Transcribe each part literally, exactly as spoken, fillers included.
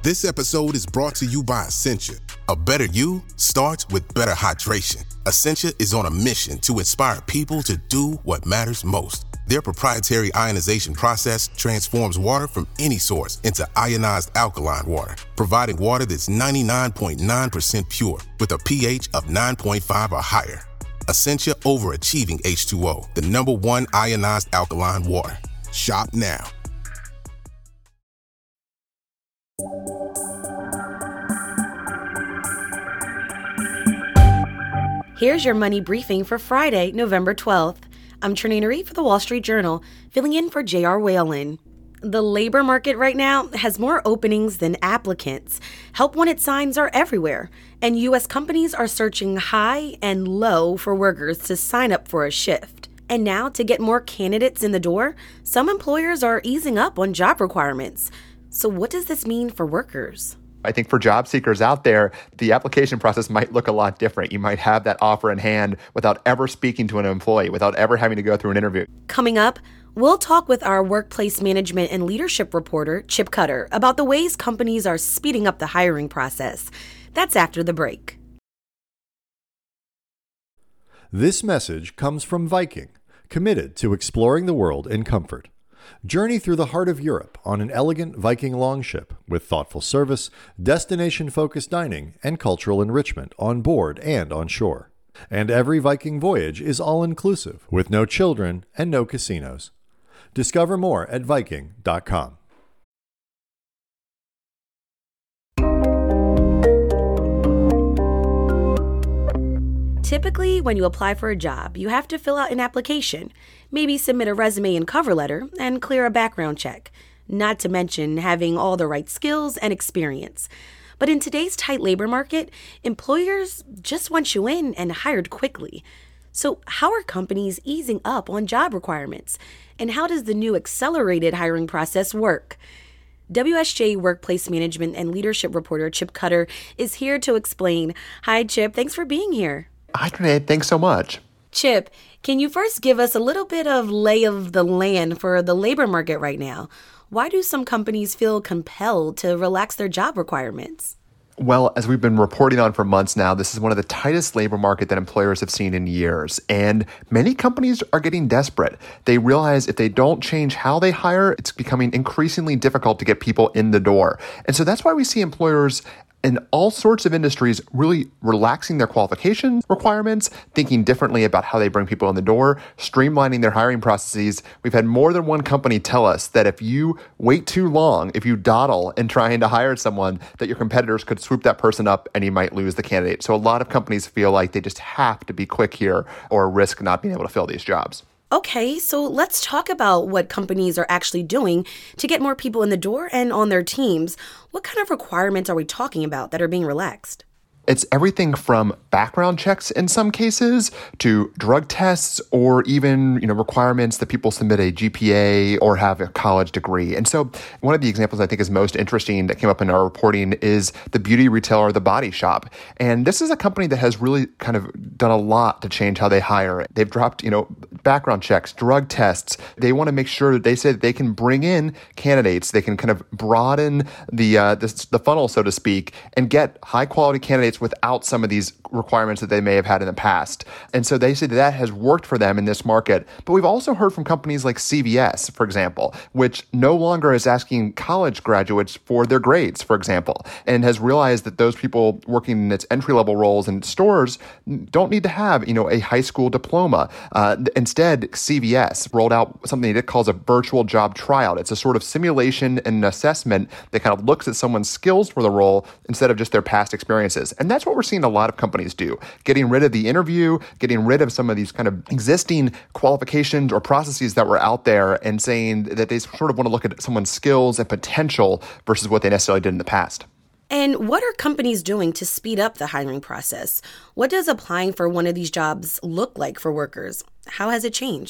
This episode is brought to you by Essentia. A better you starts with better hydration. Essentia is on a mission to inspire people to do what matters most. Their proprietary ionization process transforms water from any source into ionized alkaline water, providing water that's ninety-nine point nine percent pure with a pH of nine point five or higher. Essentia Overachieving H two O, the number one ionized alkaline water. Shop now. Here's your money briefing for Friday, November twelfth. I'm Trinae Nuri for the Wall Street Journal, filling in for J R. Whalen. The labor market right now has more openings than applicants. Help Wanted signs are everywhere, and U S companies are searching high and low for workers to sign up for a shift. And now, to get more candidates in the door, some employers are easing up on job requirements. So what does this mean for workers? I think for job seekers out there, the application process might look a lot different. You might have that offer in hand without ever speaking to an employee, without ever having to go through an interview. Coming up, we'll talk with our workplace management and leadership reporter, Chip Cutter, about the ways companies are speeding up the hiring process. That's after the break. This message comes from Viking, committed to exploring the world in comfort. Journey through the heart of Europe on an elegant Viking longship with thoughtful service, destination-focused dining, and cultural enrichment on board and on shore. And every Viking voyage is all-inclusive with no children and no casinos. Discover more at Viking dot com. Typically, when you apply for a job, you have to fill out an application, maybe submit a resume and cover letter, and clear a background check, not to mention having all the right skills and experience. But in today's tight labor market, employers just want you in and hired quickly. So how are companies easing up on job requirements? And how does the new accelerated hiring process work? W S J Workplace Management and Leadership reporter Chip Cutter is here to explain. Hi, Chip. Thanks for being here. Hi, Trinae. Thanks so much. Chip, can you first give us a little bit of lay of the land for the labor market right now? Why do some companies feel compelled to relax their job requirements? Well, as we've been reporting on for months now, this is one of the tightest labor market that employers have seen in years. And many companies are getting desperate. They realize if they don't change how they hire, it's becoming increasingly difficult to get people in the door. And so that's why we see employers in all sorts of industries really relaxing their qualification requirements, thinking differently about how they bring people in the door, streamlining their hiring processes. We've had more than one company tell us that if you wait too long, if you dawdle in trying to hire someone, that your competitors could swoop that person up and you might lose the candidate. So a lot of companies feel like they just have to be quick here or risk not being able to fill these jobs. Okay, so let's talk about what companies are actually doing to get more people in the door and on their teams. What kind of requirements are we talking about that are being relaxed? It's everything from background checks in some cases to drug tests or even, you know, requirements that people submit a G P A or have a college degree. And so one of the examples I think is most interesting that came up in our reporting is the beauty retailer, The Body Shop. And this is a company that has really kind of done a lot to change how they hire. They've dropped, you know, background checks, drug tests. They want to make sure that they say that they can bring in candidates. They can kind of broaden the, uh, the, the funnel, so to speak, and get high quality candidates without some of these requirements that they may have had in the past. And so they say that that has worked for them in this market. But we've also heard from companies like C V S, for example, which no longer is asking college graduates for their grades, for example, and has realized that those people working in its entry-level roles in stores don't need to have, you know, a high school diploma. Uh, instead, C V S rolled out something it calls a virtual job tryout. It's a sort of simulation and assessment that kind of looks at someone's skills for the role instead of just their past experiences. And that's what we're seeing a lot of companies do, getting rid of the interview, getting rid of some of these kind of existing qualifications or processes that were out there and saying that they sort of want to look at someone's skills and potential versus what they necessarily did in the past. And what are companies doing to speed up the hiring process? What does applying for one of these jobs look like for workers? How has it changed?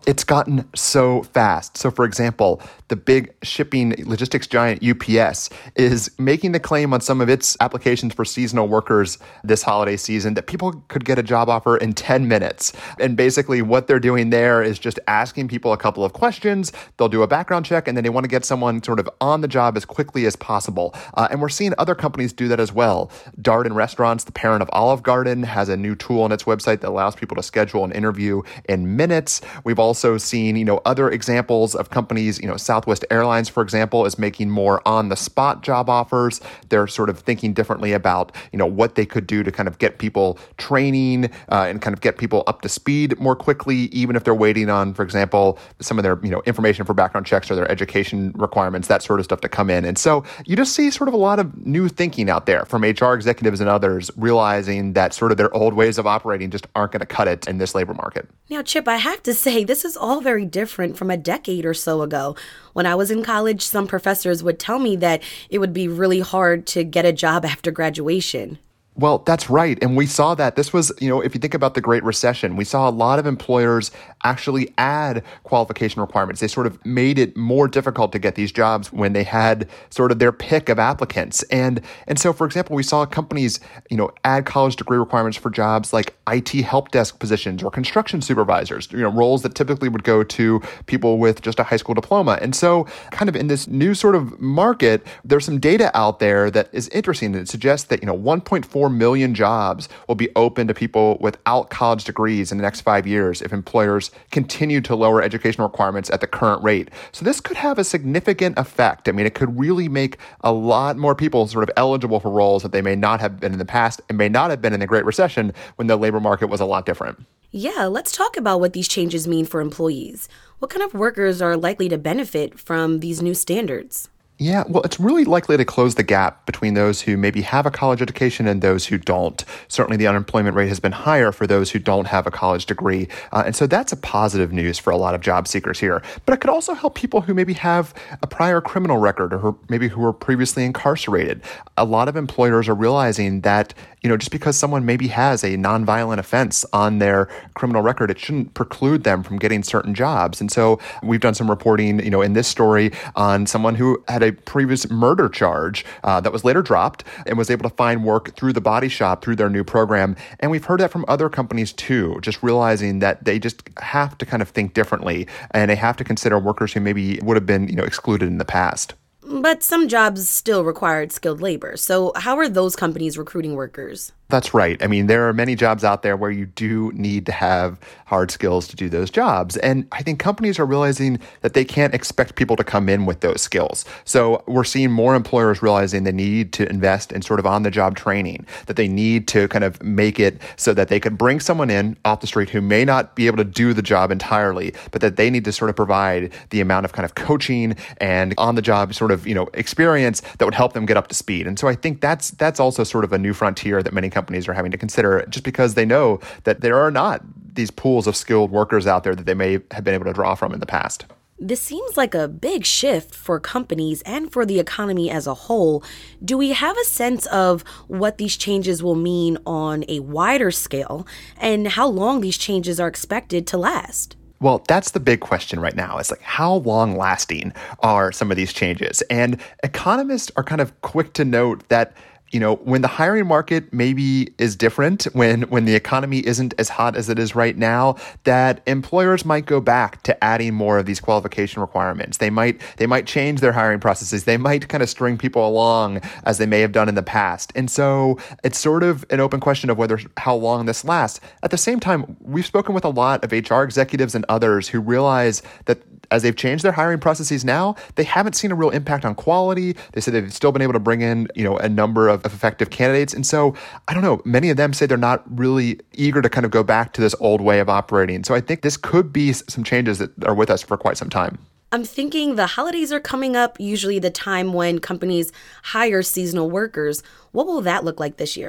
It's gotten so fast. So, for example, the big shipping logistics giant U P S is making the claim on some of its applications for seasonal workers this holiday season that people could get a job offer in ten minutes. And basically what they're doing there is just asking people a couple of questions. They'll do a background check, and then they want to get someone sort of on the job as quickly as possible. Uh, and we're seeing other companies do that as well. Darden Restaurants, the parent of Olive Garden, has a new tool on its website that allows people to schedule an interview in minutes. We've also also seen, you know, other examples of companies, you know, Southwest Airlines, for example, is making more on-the-spot job offers. They're sort of thinking differently about, you know, what they could do to kind of get people training uh, and kind of get people up to speed more quickly, even if they're waiting on, for example, some of their, you know, information for background checks or their education requirements, that sort of stuff to come in. And so you just see sort of a lot of new thinking out there from H R executives and others realizing that sort of their old ways of operating just aren't going to cut it in this labor market. Now, Chip, I have to say, this is all very different from a decade or so ago. When I was in college, some professors would tell me that it would be really hard to get a job after graduation. Well, that's right. And we saw that. This was, you know, if you think about the Great Recession, we saw a lot of employers actually add qualification requirements. They sort of made it more difficult to get these jobs when they had sort of their pick of applicants. And and so, for example, we saw companies, you know, add college degree requirements for jobs like I T help desk positions or construction supervisors, you know, roles that typically would go to people with just a high school diploma. And so kind of in this new sort of market, there's some data out there that is interesting. It suggests that, you know, one point four million jobs will be open to people without college degrees in the next five years if employers continue to lower education requirements at the current rate. So this could have a significant effect. I mean, it could really make a lot more people sort of eligible for roles that they may not have been in the past and may not have been in the Great Recession when the labor market was a lot different. Yeah, let's talk about what these changes mean for employees. What kind of workers are likely to benefit from these new standards? Yeah, well, it's really likely to close the gap between those who maybe have a college education and those who don't. Certainly, the unemployment rate has been higher for those who don't have a college degree. Uh, and so that's a positive news for a lot of job seekers here. But it could also help people who maybe have a prior criminal record or who maybe who were previously incarcerated. A lot of employers are realizing that, you know, just because someone maybe has a nonviolent offense on their criminal record, it shouldn't preclude them from getting certain jobs. And so we've done some reporting, you know, in this story on someone who had a previous murder charge uh, that was later dropped and was able to find work through the Body Shop through their new program. And we've heard that from other companies too, just realizing that they just have to kind of think differently and they have to consider workers who maybe would have been, you know, excluded in the past. But some jobs still required skilled labor. So how are those companies recruiting workers? That's right. I mean, there are many jobs out there where you do need to have hard skills to do those jobs. And I think companies are realizing that they can't expect people to come in with those skills. So we're seeing more employers realizing they need to invest in sort of on-the-job training, that they need to kind of make it so that they could bring someone in off the street who may not be able to do the job entirely, but that they need to sort of provide the amount of kind of coaching and on-the-job sort of, you know, experience that would help them get up to speed. And so I think that's that's also sort of a new frontier that many companies are having to consider, just because they know that there are not these pools of skilled workers out there that they may have been able to draw from in the past. This seems like a big shift for companies and for the economy as a whole. Do we have a sense of what these changes will mean on a wider scale and how long these changes are expected to last? Well, that's the big question right now. It's like, how long lasting are some of these changes? And economists are kind of quick to note that, you know, when the hiring market maybe is different, when when the economy isn't as hot as it is right now, that employers might go back to adding more of these qualification requirements. They might they might change their hiring processes. They might kind of string people along as they may have done in the past. And so it's sort of an open question of whether how long this lasts. At the same time, we've spoken with a lot of H R executives and others who realize that as they've changed their hiring processes now, they haven't seen a real impact on quality. They say they've still been able to bring in, you know, a number of, of effective candidates. And so, I don't know, many of them say they're not really eager to kind of go back to this old way of operating. So I think this could be some changes that are with us for quite some time. I'm thinking the holidays are coming up, usually the time when companies hire seasonal workers. What will that look like this year?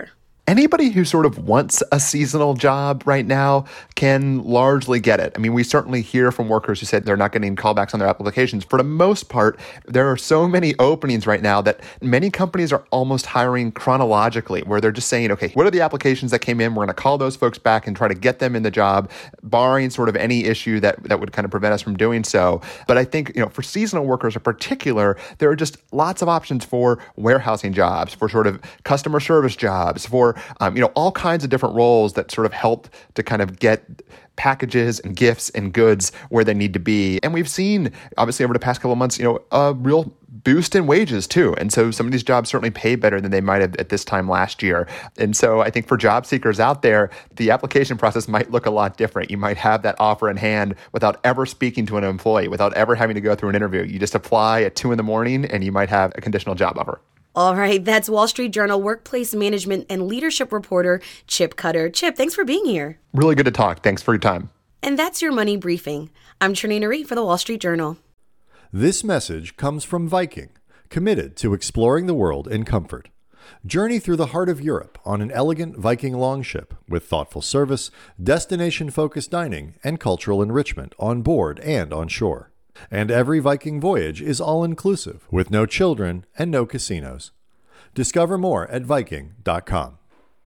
anybody who sort of wants a seasonal job right now can largely get it. I mean, we certainly hear from workers who said they're not getting callbacks on their applications. For the most part, there are so many openings right now that many companies are almost hiring chronologically, where they're just saying, okay, what are the applications that came in? We're going to call those folks back and try to get them in the job, barring sort of any issue that, that would kind of prevent us from doing so. But I think, you know, for seasonal workers in particular, there are just lots of options for warehousing jobs, for sort of customer service jobs, for Um, you know, all kinds of different roles that sort of help to kind of get packages and gifts and goods where they need to be. And we've seen, obviously, over the past couple of months, you know, a real boost in wages too. And so some of these jobs certainly pay better than they might have at this time last year. And so I think for job seekers out there, the application process might look a lot different. You might have that offer in hand without ever speaking to an employee, without ever having to go through an interview. You just apply at two in the morning and you might have a conditional job offer. All right, that's Wall Street Journal workplace management and leadership reporter Chip Cutter. Chip, thanks for being here. Really good to talk. Thanks for your time. And that's your Money Briefing. I'm Trinaina Reed for the Wall Street Journal. This message comes from Viking, committed to exploring the world in comfort. Journey through the heart of Europe on an elegant Viking longship with thoughtful service, destination-focused dining, and cultural enrichment on board and on shore. And every Viking voyage is all-inclusive, with no children and no casinos. Discover more at Viking dot com.